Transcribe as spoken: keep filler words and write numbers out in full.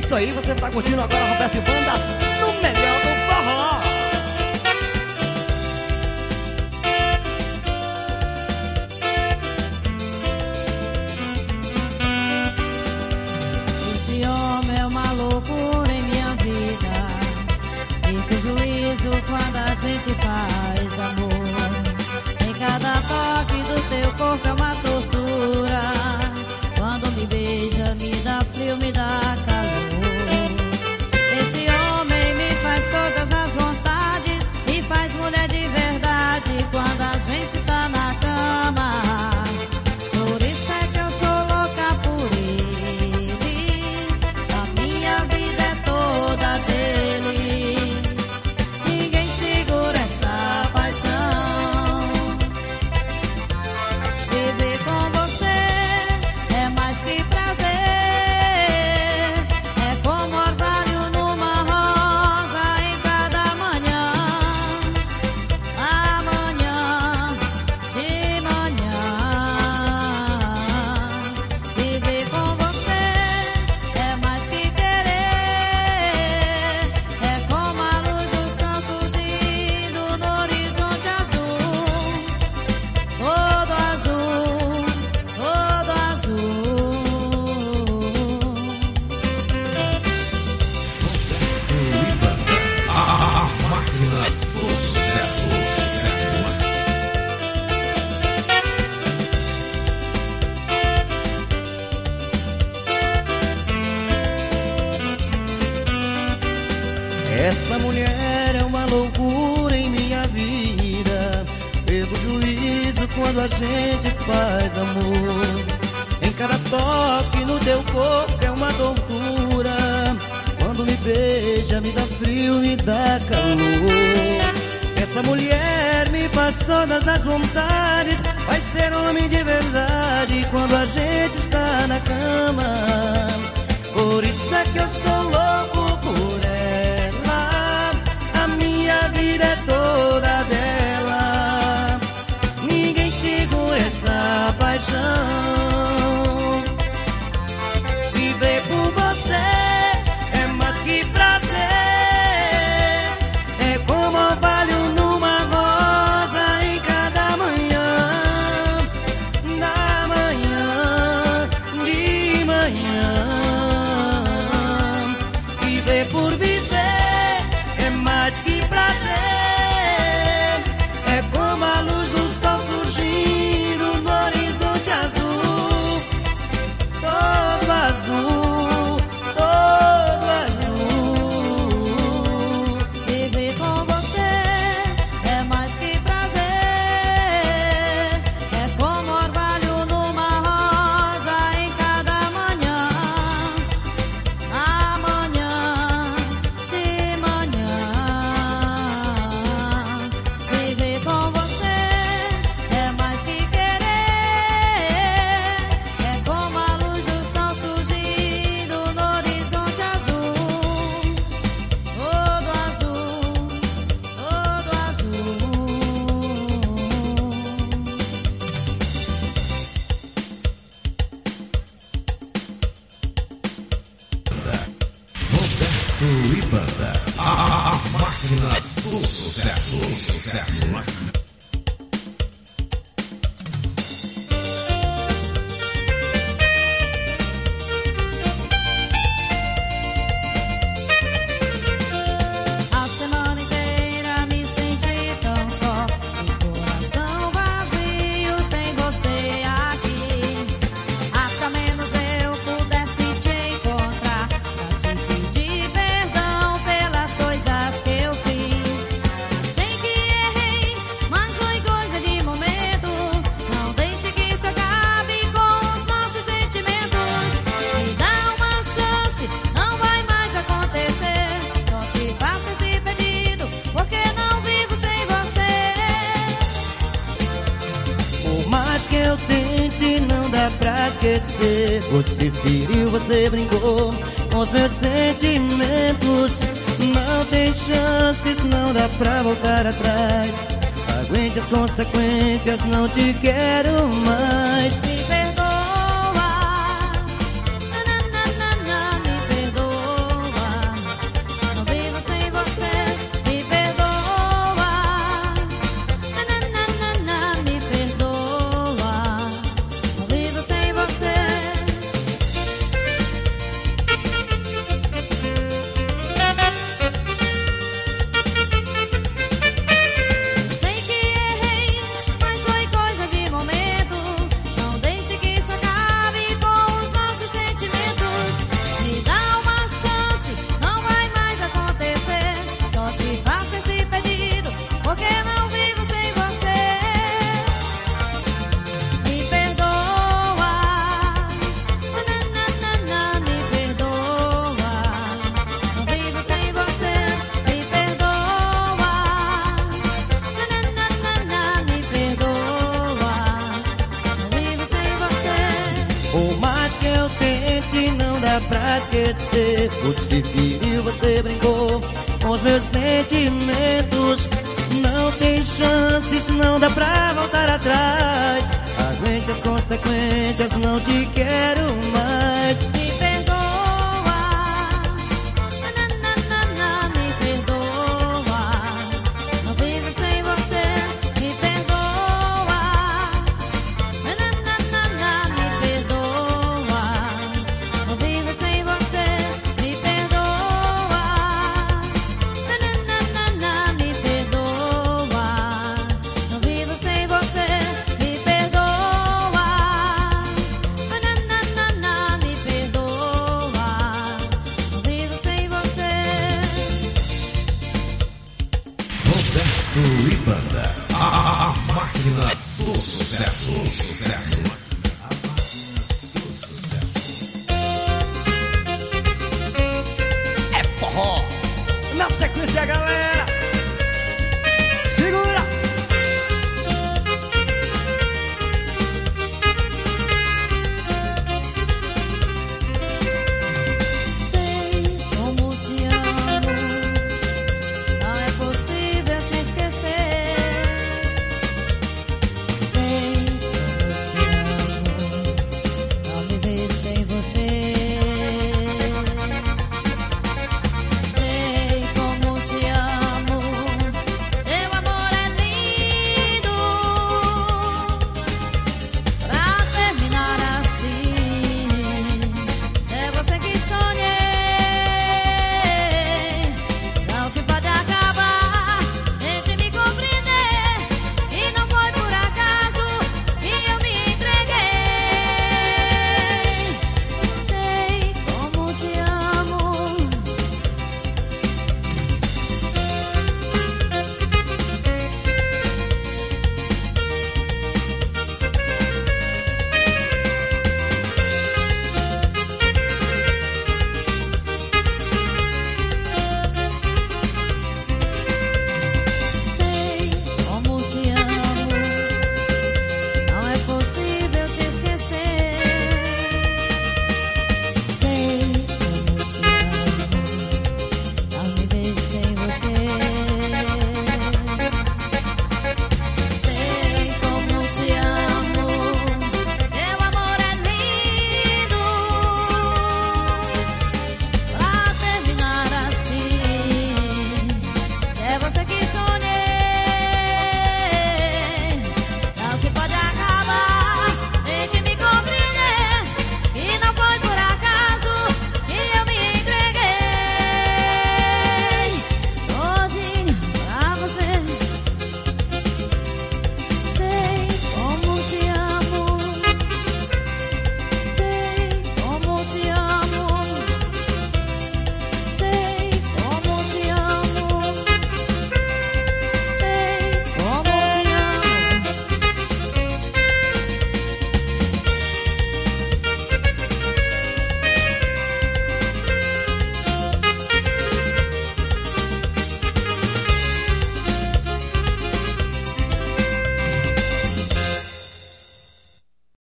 isso aí, você tá curtindo agora Roberto e Banda no melhor do forró. Esse homem é uma loucura em minha vida. Perco o juízo quando a gente faz amor. Em cada toque do teu corpo é uma tortura. Quando me beija, me dá frio, me dá calor. Esse homem me faz todas as vontades e faz mulher de verdade quando a gente está na cama. Por isso é que eu sou louca por ele. A minha vida é toda dele. Ninguém segura essa paixão. Viver com você é mais que prazer. É como orvalho numa rosa em cada manhã. Amanhã, de manhã. Viver com você é mais que querer. É como a luz do sol surgindo no horizonte azul. Todo azul, todo azul. A máquina do sucesso, sucesso. Essa mulher é uma loucura em minha vida. Perco o juízo quando a gente faz amor. Em cada toque no teu corpo é uma tortura. Quando me beija, me dá frio, me dá calor. Essa mulher me faz todas as vontades. Vai ser homem de verdade quando a gente está na cama. Por isso é que eu sou louco por ela. A minha vida é toda dela. Ninguém segura essa paixão. Viver por você é mais que prazer. É como orvalho numa rosa em cada manhã. Da manhã, de manhã. Viver por viver é mais que prazer. É como a luz do sol surgindo no horizonte azul. Todo azul, todo azul. Viver com você é mais que prazer. É como orvalho numa rosa em cada manhã. Amanhã, de manhã. Viver com você é mais que querer. É como a luz do sol surgindo no horizonte azul. Todo azul, todo azul. Roberto e Banda. A máquina do sucesso, sucesso. A semana inteira me senti tão só, o coração vazio sem você aqui. Ah, se ao menos eu pudesse te encontrar pra te pedir perdão pelas coisas que eu fiz. Sei que errei, mas foi coisa de momento. Não deixe que isso acabe com os nossos sentimentos. Me dá uma chance, não vai mais acontecer. Só te faço esse pedido, porque não vivo sem você. Por mais que eu tente, não dá pra esquecer. Você feriu, você brincou com os meus sentimentos. Não tem chances, não dá pra voltar atrás. Aguente as consequências, não te quero mais. Me perdoa, nananana, me perdoa. mais que eu tente, não dá pra esquecer. Você feriu, você brincou com os meus sentimentos. Não tem chances, não dá pra voltar atrás. Aguente as consequências, não te quero mais. Me perdoa, na, na, na, na, me perdoa. Não vivo sem você. Me perdoa, na, na, na, na, me perdoa. Não vivo sem você. Me perdoa, na, na, na, na, me perdoa. Não vivo sem você. Me perdoa, na, na, na, na, me perdoa. Não vivo sem você. Roberto e Banda. A, a, a máquina do sucesso. Sucesso. É forró. Na sequência, galera.